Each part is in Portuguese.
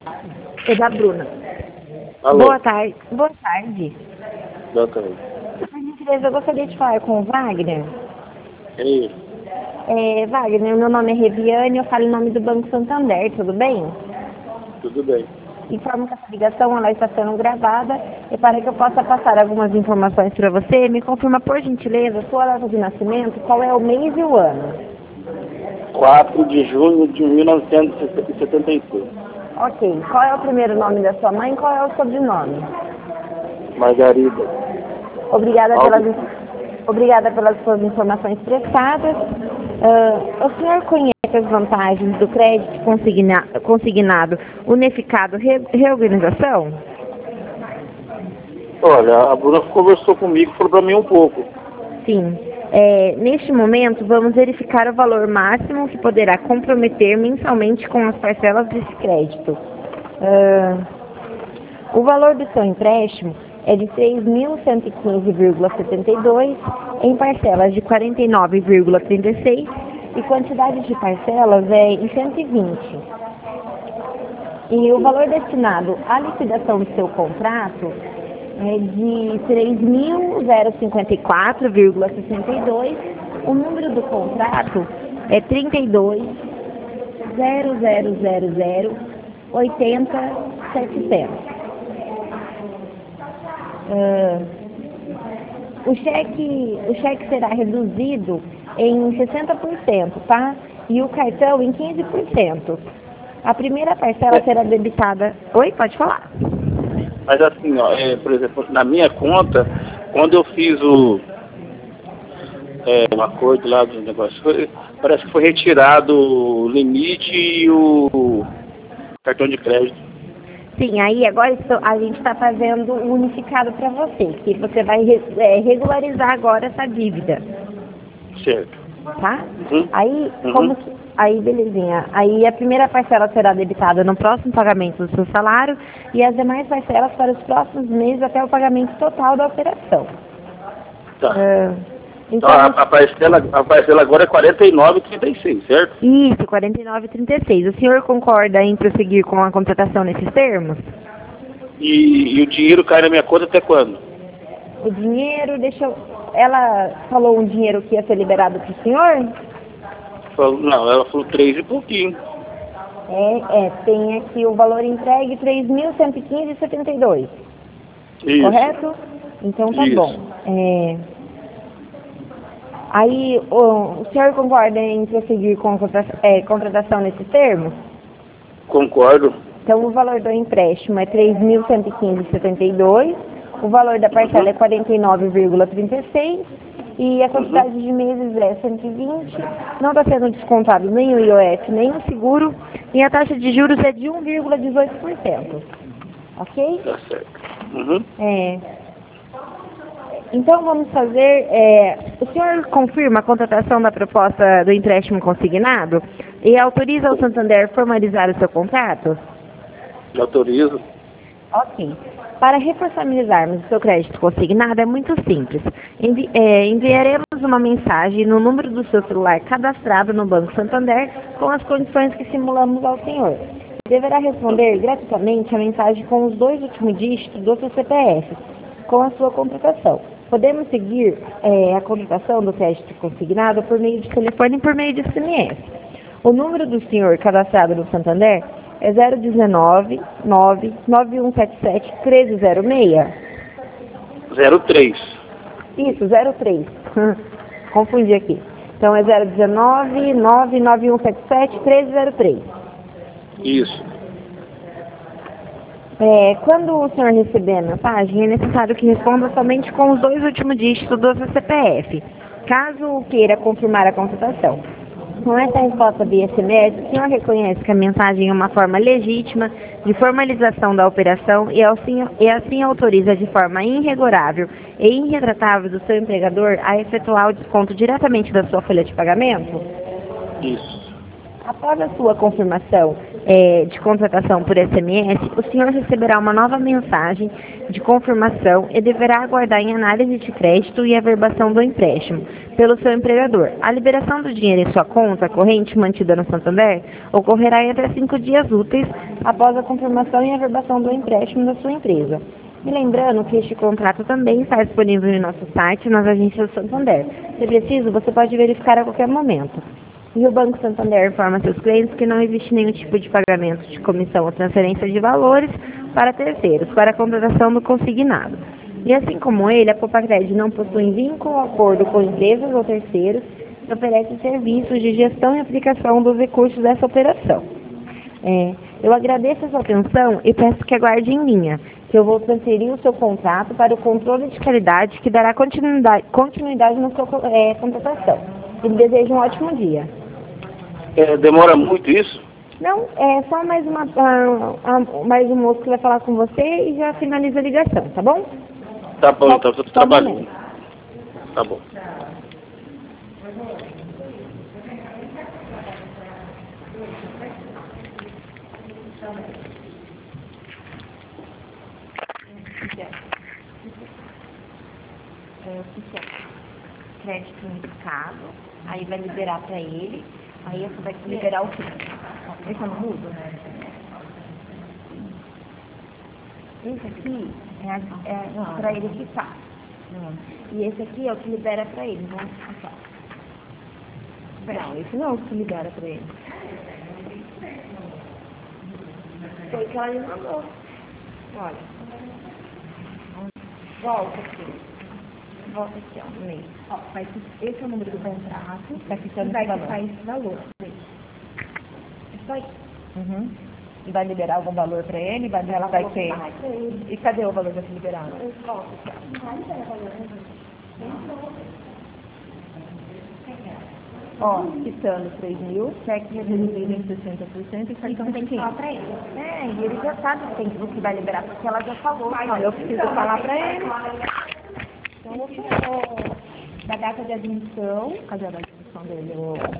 É da Bruna. Alô? Boa tarde. Boa tarde. Boa tarde. Por gentileza, eu gostaria de falar com o Wagner. É ele. Wagner, meu nome é Reviane, eu falo em nome do Banco Santander, tudo bem? Tudo bem. Informo que essa ligação ela está sendo gravada e para que eu possa passar algumas informações para você, me confirma por gentileza sua data de nascimento, qual é o mês e o ano. 4 de junho de 1976. Ok, qual é o primeiro nome da sua mãe e qual é o sobrenome? Margarida. Obrigada Alves. obrigada pelas suas informações prestadas. O senhor conhece as vantagens do crédito consignado, unificado, reorganização? Olha, a Bruna conversou comigo e falou para mim um pouco. Sim. Neste momento, vamos verificar o valor máximo que poderá comprometer mensalmente com as parcelas desse crédito. O valor do seu empréstimo é de 3.115,72 em parcelas de 49,36 e quantidade de parcelas é em 120. E o valor destinado à liquidação do seu contrato é de 3.054,62. O número do contrato é 32.0000.80.700. O cheque será reduzido em 60%, tá? E o cartão em 15%. A primeira parcela será debitada... Oi, pode falar. Mas assim, ó, por exemplo, na minha conta, quando eu fiz o acordo lá do negócio, parece que foi retirado o limite e o cartão de crédito. Sim, aí agora a gente está fazendo o unificado para você, que você vai regularizar agora essa dívida. Certo. Tá? Uhum. Aí, belezinha. Aí a primeira parcela será debitada no próximo pagamento do seu salário e as demais parcelas para os próximos meses até o pagamento total da operação. Tá. Então, A parcela agora é 49,36, certo? Isso, 49,36. O senhor concorda em prosseguir com a contratação nesses termos? E o dinheiro cai na minha conta até quando? O dinheiro, ela falou um dinheiro que ia ser liberado para o senhor? Não, ela falou 3 e pouquinho. Tem aqui o valor entregue 3.115,72. Isso. Correto? Então tá Isso. bom. Aí o senhor concorda em prosseguir com a contratação nesses termos? Concordo. Então o valor do empréstimo é 3.115,72. O valor da parcela é 49,36 e a quantidade de meses é 120. Não está sendo descontado nem o IOF, nem o seguro e a taxa de juros é de 1,18%. Ok? Tá certo. Uhum. Então vamos fazer... o senhor confirma a contratação da proposta do empréstimo consignado e autoriza o Santander formalizar o seu contrato? Autorizo. Ok. Para reforçabilizarmos o seu crédito consignado é muito simples. Enviaremos uma mensagem no número do seu celular cadastrado no Banco Santander com as condições que simulamos ao senhor. Deverá responder gratuitamente a mensagem com os 2 últimos dígitos do seu CPF, com a sua contratação. Podemos seguir a contratação do crédito consignado por meio de telefone e por meio de SMS. O número do senhor cadastrado no Santander é 019-9177-1306. 03. Isso, 03. Confundi aqui. Então é 019-99177-1303. Isso. Quando o senhor receber a mensagem, é necessário que responda somente com os 2 últimos dígitos do seu CPF, caso queira confirmar a contratação. Com essa resposta via SMS, o senhor reconhece que a mensagem é uma forma legítima de formalização da operação e assim autoriza de forma irrevogável e irretratável do seu empregador a efetuar o desconto diretamente da sua folha de pagamento? Isso. Após a sua confirmação de contratação por SMS, o senhor receberá uma nova mensagem de confirmação e deverá aguardar em análise de crédito e averbação do empréstimo pelo seu empregador. A liberação do dinheiro em sua conta corrente mantida no Santander ocorrerá em até 5 dias úteis após a confirmação e averbação do empréstimo da sua empresa. E lembrando que este contrato também está disponível em nosso site nas agências do Santander. Se preciso, você pode verificar a qualquer momento. E o Banco Santander informa seus clientes que não existe nenhum tipo de pagamento de comissão ou transferência de valores para terceiros, para a contratação do consignado. E assim como ele, a Popacred não possui vínculo ou acordo com empresas ou terceiros e oferece serviços de gestão e aplicação dos recursos dessa operação. Eu agradeço a sua atenção e peço que aguarde em linha, que eu vou transferir o seu contrato para o controle de qualidade que dará continuidade na sua contratação. E desejo um ótimo dia. Demora muito isso? Não, é só mais um moço que vai falar com você e já finaliza a ligação, tá bom? Tá bom, então eu tô trabalhando. Tá bom. Crédito indicado, aí vai liberar para ele, aí você vai liberar o quê? Esse eu não mudo, né? Esse aqui é para ele quitar. E esse aqui é o que libera para ele, então não, esse não é o que libera para ele. Foi o que ela me mandou. Olha. Volta aqui. Volta aqui, ó, no meio. Ó, esse é o número do contrato. Tá ficando vai quitar esse valor. Isso aí. E vai liberar algum valor para ele? Ela vai ter. E cadê o valor já se liberado? Ó, quitando 3.000, cheque reduzido em 60% e cartão de 15. E ele já sabe o que vai liberar, porque ela já falou. Eu preciso falar para ele. Então, eu vou da data de admissão. Cadê a data de admissão dele?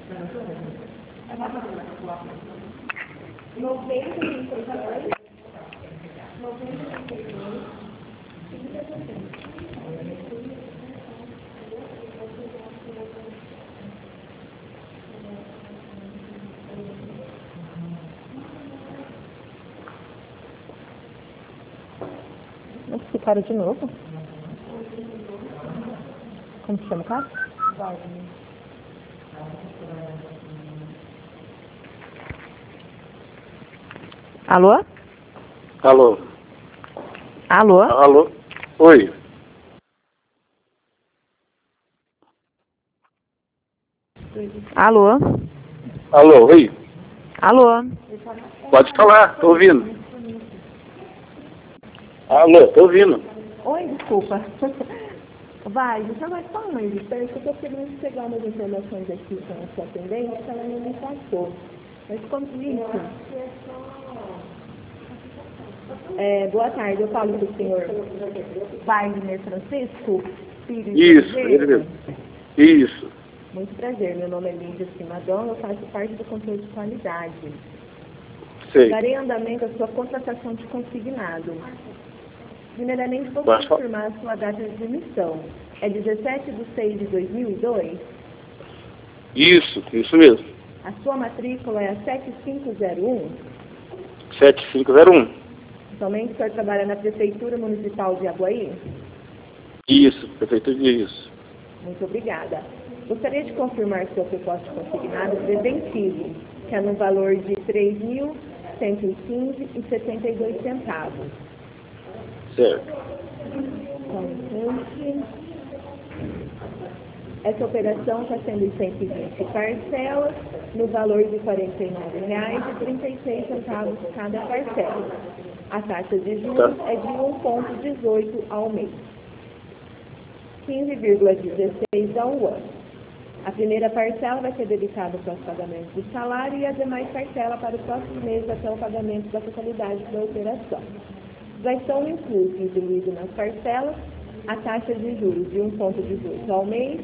90. Não se para de novo. Como se chama o caso? Alô? Alô? Alô? Alô? Oi. Alô? Alô, oi. Alô? Pode falar, tô ouvindo. Alô, tô ouvindo. Oi, desculpa. Vai, você vai falar mais distante, eu estou querendo pegar umas informações aqui com a sua atendente, que ela não me passou. Mas como isso? Boa tarde, eu falo do senhor Wagner Francisco Pires. Isso, ele mesmo. Isso. Muito prazer, meu nome é Lídia Simadon, eu faço parte do controle de qualidade. Sei. Darei andamento à sua contratação de consignado. Primeiramente, vou confirmar a sua data de emissão. É 17/6/2002? Isso mesmo. A sua matrícula é a 7501? 7501. Somente o senhor trabalha na Prefeitura Municipal de Aguaí? Isso, prefeitura disso. Muito obrigada. Gostaria de confirmar seu depósito consignado preventivo, que é no valor de R$ 3.115,72. Certo. Essa operação está sendo em 120 parcelas, no valor de R$ 49,36 cada parcela. A taxa de juros é de 1,18 ao mês, 15,16 ao ano. A primeira parcela vai ser dedicada para os pagamentos do salário e a demais parcela para o próximo mês até o pagamento da totalidade da operação. Já estão inclusos, incluídos nas parcelas, a taxa de juros de 1,18 ao mês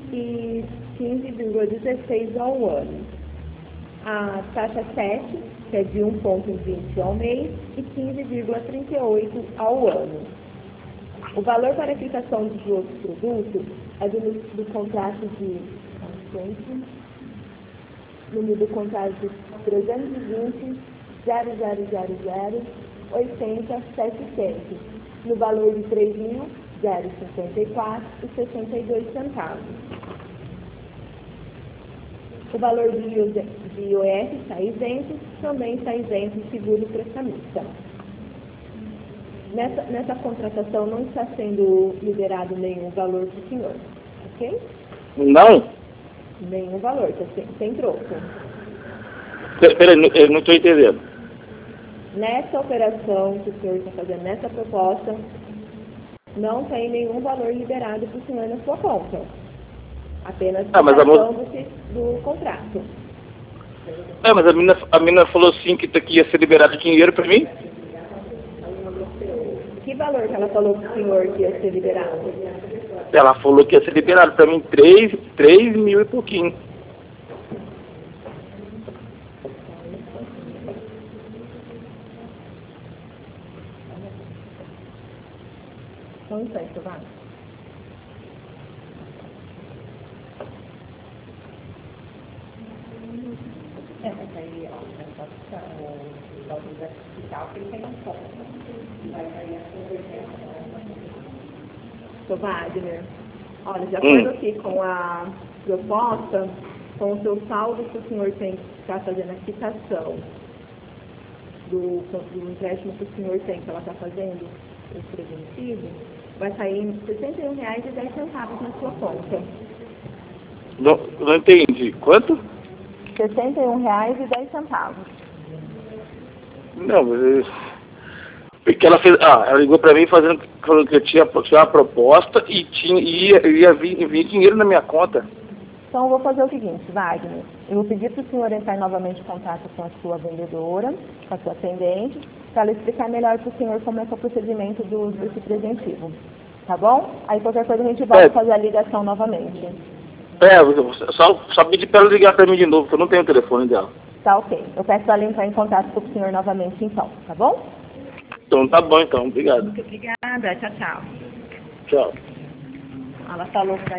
e 15,16 ao ano. A taxa 7 que é de 1,20 ao mês e 15,38 ao ano. O valor para a aplicação dos outros produtos é do contrato de número do contrato de 320 0000 80 700, no valor de R$ 3.054,62. O valor de IOF está isento, também está isento o seguro prestamista. Nessa contratação não está sendo liberado nenhum valor para o senhor, ok? Não? Nenhum valor, está sem troco. Peraí, eu não estou entendendo. Nessa operação que o senhor está fazendo, nessa proposta, não tem nenhum valor liberado para o senhor na sua conta. Apenas a questão do contrato. Mas a menina falou assim que ia ser liberado dinheiro para mim? Que valor que ela falou para o senhor que ia ser liberado? Ela falou que ia ser liberado para mim 3 mil e pouquinho. Só um instante, vai. Mas aí, ó, o hospital que ele tem um ponto. Vai sair a convergência. Sr. Wagner, olha, de acordo aqui com a proposta, com o seu saldo que o senhor tem que ficar fazendo a quitação do empréstimo que o senhor tem, que ela está fazendo, o preventivo, vai sair R$ 61,10 na sua conta. Não entendi. Quanto? R$ 61,10. Não, mas... Porque ela fez... ela ligou pra mim falando que eu tinha uma proposta e ia vir dinheiro na minha conta. Então, eu vou fazer o seguinte, Wagner. Eu vou pedir para o senhor entrar novamente em contato com a sua vendedora, com a sua atendente, para ela explicar melhor para o senhor como é que é o procedimento desse preventivo. Tá bom? Aí, qualquer coisa, a gente volta a fazer a ligação novamente. Só pedir para ela ligar para mim de novo, porque eu não tenho o telefone dela. Tá, ok. Eu peço para ela entrar em contato com o senhor novamente, então. Tá bom? Então, tá bom, então. Obrigado. Muito obrigada. Tchau, tchau. Tchau. Ela falou que